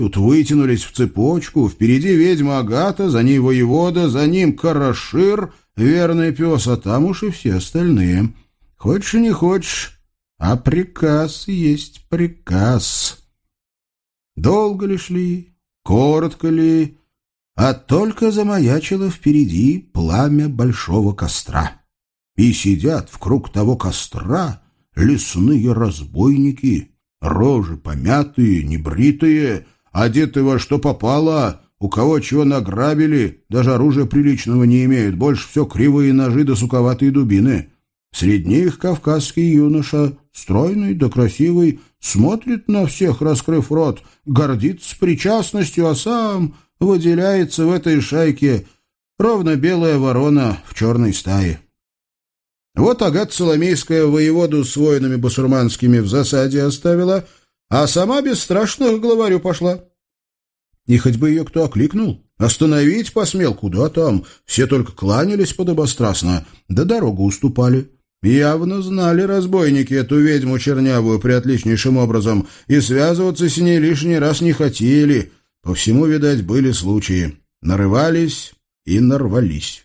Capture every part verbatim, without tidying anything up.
Тут вытянулись в цепочку, впереди ведьма Агата, за ней воевода, за ним Карашир, верный пес, а там уж и все остальные. Хочешь и не хочешь, а приказ есть приказ. Долго ли шли, коротко ли, а только замаячило впереди пламя большого костра. И сидят вкруг того костра лесные разбойники, рожи помятые, небритые, одеты во что попало, у кого чего награбили, даже оружия приличного не имеют, больше все кривые ножи да суковатые дубины. Среди них кавказский юноша, стройный да красивый, смотрит на всех, раскрыв рот, гордится причастностью, а сам выделяется в этой шайке ровно белая ворона в черной стае. Вот Агата Соломейская воеводу с воинами басурманскими в засаде оставила, а сама бесстрашно к главарю пошла. И хоть бы ее кто окликнул, остановить посмел, куда там, все только кланялись подобострастно, да дорогу уступали. Явно знали разбойники эту ведьму чернявую приотличнейшим образом, и связываться с ней лишний раз не хотели. По всему, видать, были случаи. Нарывались и нарвались.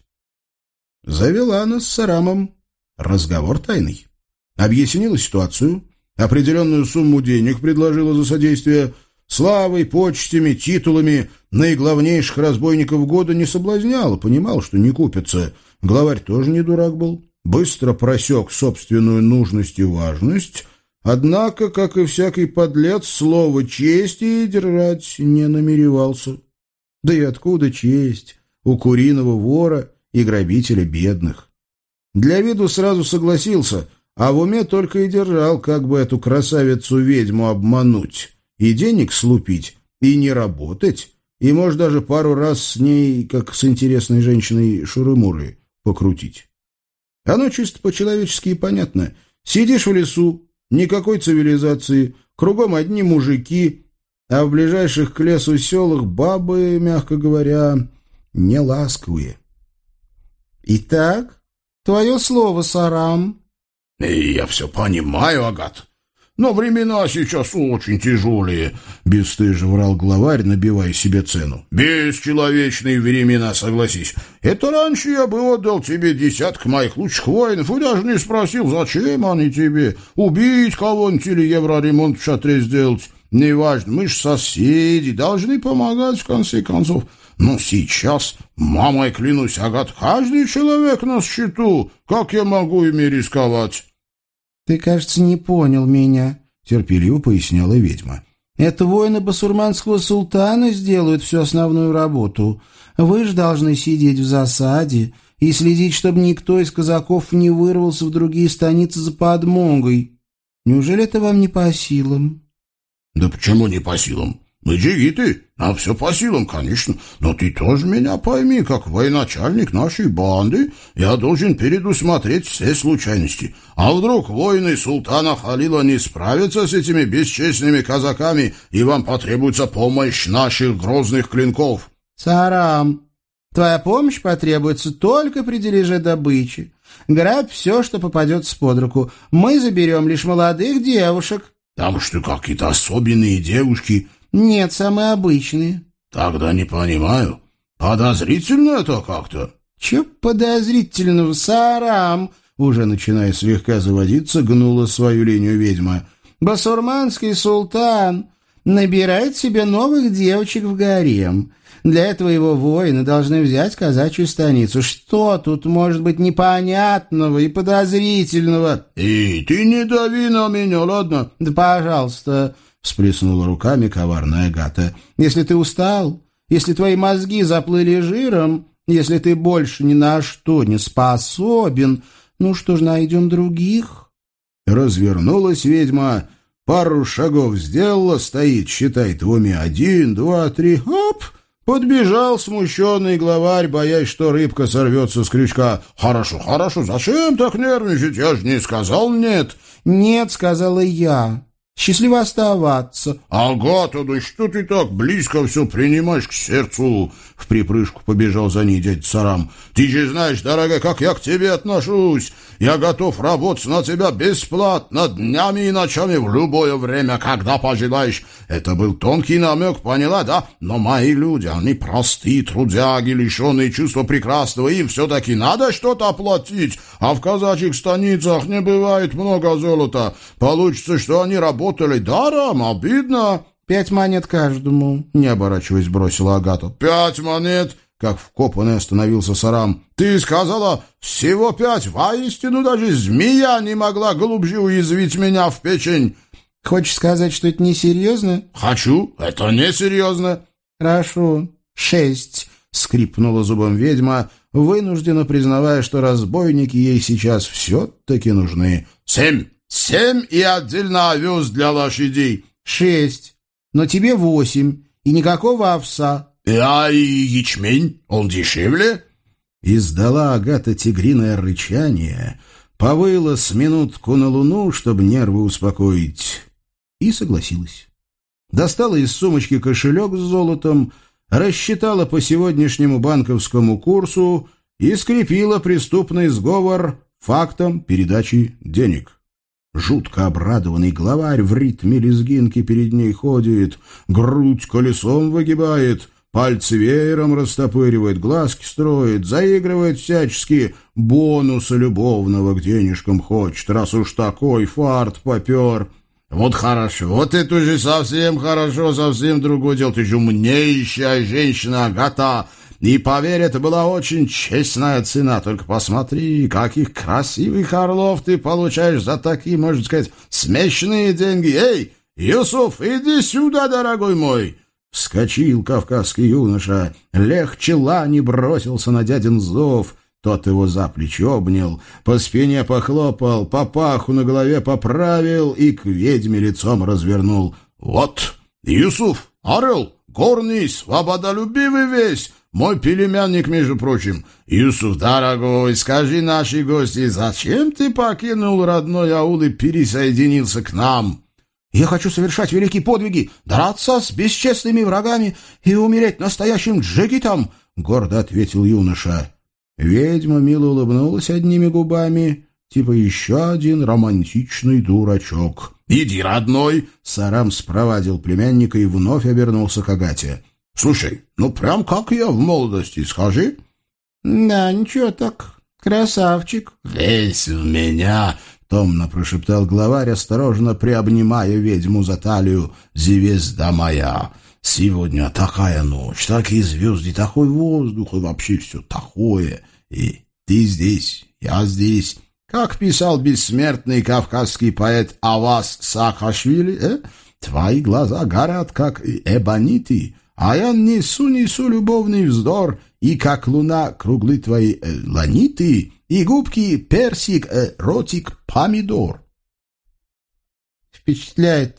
Завела она с Сарамом разговор тайный. Объяснила ситуацию, определенную сумму денег предложила за содействие, славой, почестями, титулами наиглавнейших разбойников года не соблазняла, понимал, что не купится. Главарь тоже не дурак был. Быстро просек собственную нужность и важность, однако, как и всякий подлец, слово чести держать не намеревался. Да и откуда честь у куриного вора и грабителя бедных? Для виду сразу согласился, а в уме только и держал, как бы эту красавицу-ведьму обмануть, и денег слупить, и не работать, и, может, даже пару раз с ней, как с интересной женщиной, шуры-муры покрутить. Оно чисто по-человечески и понятно. Сидишь в лесу, никакой цивилизации, кругом одни мужики, а в ближайших к лесу селах бабы, мягко говоря, не ласковые. Итак, твое слово, Сарам. Я все понимаю, Агат. Но времена сейчас очень тяжелые, — бесстыже врал главарь, набивая себе цену. Бесчеловечные времена, согласись. Это раньше я бы отдал тебе десяток моих лучших воинов и даже не спросил, зачем они тебе. Убить кого-нибудь или евроремонт в шатре сделать. Неважно, мы ж соседи, должны помогать, в конце концов. Но сейчас, мамой клянусь, Агат, каждый человек на счету. Как я могу ими рисковать? «Ты, кажется, не понял меня», — терпеливо поясняла ведьма. «Это воины басурманского султана сделают всю основную работу. Вы же должны сидеть в засаде и следить, чтобы никто из казаков не вырвался в другие станицы за подмогой. Неужели это вам не по силам?» «Да почему не по силам? Мы джигиты, нам все по силам, конечно, но ты тоже меня пойми, как военачальник нашей банды, я должен предусмотреть все случайности. А вдруг воины султана Халила не справятся с этими бесчестными казаками, и вам потребуется помощь наших грозных клинков?» «Сарам, твоя помощь потребуется только при дележе добычи. Грабь все, что попадется под руку. Мы заберем лишь молодых девушек». «Там что, какие-то особенные девушки?» «Нет, самые обычные». «Тогда не понимаю. Подозрительно это как-то». «Чё подозрительного, Сарам?» Уже начиная слегка заводиться, гнула свою линию ведьма. «Басурманский султан набирает себе новых девочек в гарем. Для этого его воины должны взять казачью станицу. Что тут может быть непонятного и подозрительного?» «И ты не дави на меня, ладно?» «Да, пожалуйста», — всплеснула руками коварная Агата. «Если ты устал, если твои мозги заплыли жиром, если ты больше ни на что не способен, ну что ж, найдем других». Развернулась ведьма, пару шагов сделала, стоит, считает в уме один, два, три, оп! Подбежал смущенный главарь, боясь, что рыбка сорвется с крючка. «Хорошо, хорошо, зачем так нервничать? Я же не сказал нет». «Нет», — сказала я. Счастливо оставаться». «Агата, да что ты так близко все принимаешь к сердцу?» В припрыжку побежал за ней дядя Сарам. «Ты же знаешь, дорогая, как я к тебе отношусь. Я готов работать на тебя бесплатно, днями и ночами, в любое время, когда пожелаешь. Это был тонкий намек, поняла, да? Но мои люди, они простые трудяги, лишенные чувства прекрасного. Им все-таки надо что-то оплатить, а в казачьих станицах не бывает много золота. Получится, что они работали даром, обидно». «Пять монет каждому», — не оборачиваясь, бросила Агата. «Пять монет?» — как вкопанный остановился Сарам. «Ты сказала, всего пять? Воистину, даже змея не могла глубже уязвить меня в печень». «Хочешь сказать, что это несерьезно?» «Хочу. Это несерьезно». «Хорошо. Шесть», — скрипнула зубом ведьма, вынужденно признавая, что разбойники ей сейчас все-таки нужны. «Семь. Семь и отдельно овес для лошадей». «Шесть. Но тебе восемь, и никакого овса». «А и ячмень? Он дешевле?» Издала Агата тигриное рычание, повыла с минутку на луну, чтобы нервы успокоить, и согласилась. Достала из сумочки кошелек с золотом, рассчитала по сегодняшнему банковскому курсу и скрепила преступный сговор фактом передачи денег. Жутко обрадованный главарь в ритме лезгинки перед ней ходит, грудь колесом выгибает, пальцы веером растопыривает, глазки строит, заигрывает всячески, бонуса любовного к денежкам хочет, раз уж такой фарт попер. «Вот хорошо, вот это уже совсем хорошо, совсем другое дело. Ты же умнейшая женщина, Агата. И поверь, это была очень честная цена. Только посмотри, каких красивых орлов ты получаешь за такие, можно сказать, смешные деньги. Эй, Юсуф, иди сюда, дорогой мой!» Вскочил кавказский юноша, легче лани бросился на дядин зов. Тот его за плечо обнял, по спине похлопал, папаху на голове поправил и к ведьме лицом развернул. «Вот, Юсуф, орел, горный, свободолюбивый весь, мой племянник, между прочим. Юсуф, дорогой, скажи нашей гости, зачем ты покинул родной аул и пересоединился к нам?» «Я хочу совершать великие подвиги, драться с бесчестными врагами и умереть настоящим джигитом», — гордо ответил юноша. Ведьма мило улыбнулась одними губами, типа еще один романтичный дурачок. «Иди, родной!» — Сарам спровадил племянника и вновь обернулся к Агате. «Слушай, ну прям как я в молодости, скажи». «Да, ничего так, красавчик». «Весь в меня!» — томно прошептал главарь, осторожно приобнимая ведьму за талию. «Звезда моя! Сегодня такая ночь, такие звезды, такой воздух и вообще все такое. И ты здесь, я здесь. Как писал бессмертный кавказский поэт Аваз Саакашвили, э? Твои глаза горят, как эбониты, а я несу-несу любовный вздор, и как луна круглы твои э, ланиты, и губки персик, э, ротик помидор». «Впечатляет.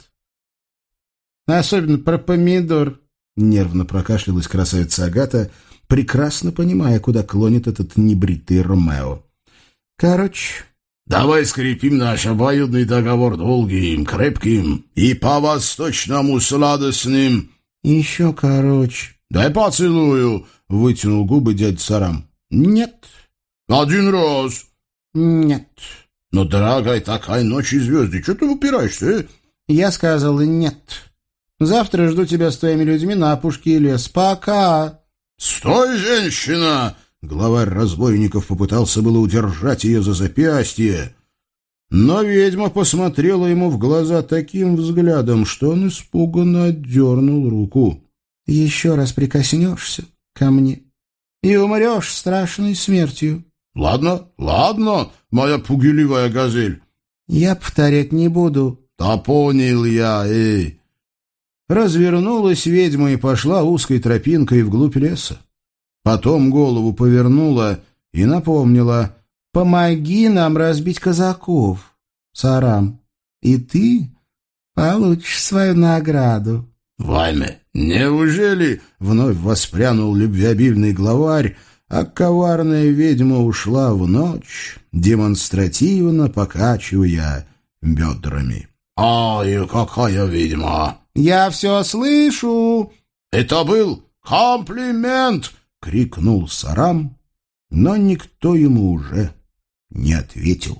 Особенно про помидор», — нервно прокашлялась красавица Агата, прекрасно понимая, куда клонит этот небритый Ромео. «Короче...» «Давай скрепим наш обоюдный договор долгим, крепким и по-восточному сладостным». «Еще короче». «Дай поцелую», — вытянул губы дядя Сарам. «Нет». «Один раз». «Нет». «Но, дорогая, такая ночь и звезды, что ты упираешься, э?» «Я сказал нет. Завтра жду тебя с твоими людьми на опушке лес. Пока!» «Стой, женщина!» Главарь разбойников попытался было удержать ее за запястье, но ведьма посмотрела ему в глаза таким взглядом, что он испуганно отдернул руку. «Еще раз прикоснешься ко мне и умрешь страшной смертью». «Ладно, ладно, моя пугливая газель». «Я повторять не буду». «Да понял я, эй». Развернулась ведьма и пошла узкой тропинкой вглубь леса. Потом голову повернула и напомнила: «Помоги нам разбить казаков, Сарам, и ты получишь свою награду». «Вайме, неужели?» — вновь воспрянул любвеобильный главарь, а коварная ведьма ушла в ночь, демонстративно покачивая бедрами. Ай, какая ведьма!» «Я все слышу!» «Это был комплимент!» — крикнул Сарам, но никто ему уже не ответил.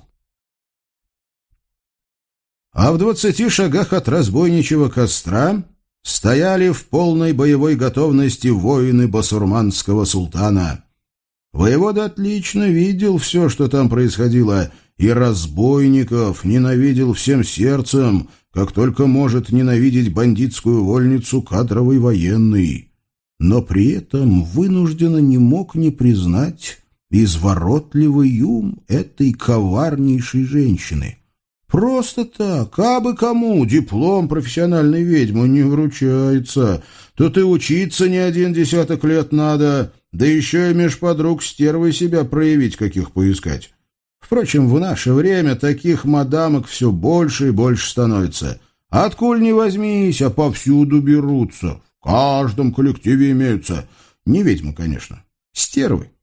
А в двадцати шагах от разбойничьего костра стояли в полной боевой готовности воины басурманского султана. Воевода отлично видел все, что там происходило, и разбойников ненавидел всем сердцем, как только может ненавидеть бандитскую вольницу кадровый военный. Но при этом вынужденно не мог не признать изворотливый ум этой коварнейшей женщины. Просто так, абы кому диплом профессиональной ведьмы не вручается. Тут и учиться не один десяток лет надо, да еще и меж подруг стервой себя проявить, каких поискать. Впрочем, в наше время таких мадамок все больше и больше становится. Откуль не возьмись, а повсюду берутся. В каждом коллективе имеются. Не ведьмы, конечно, стервы.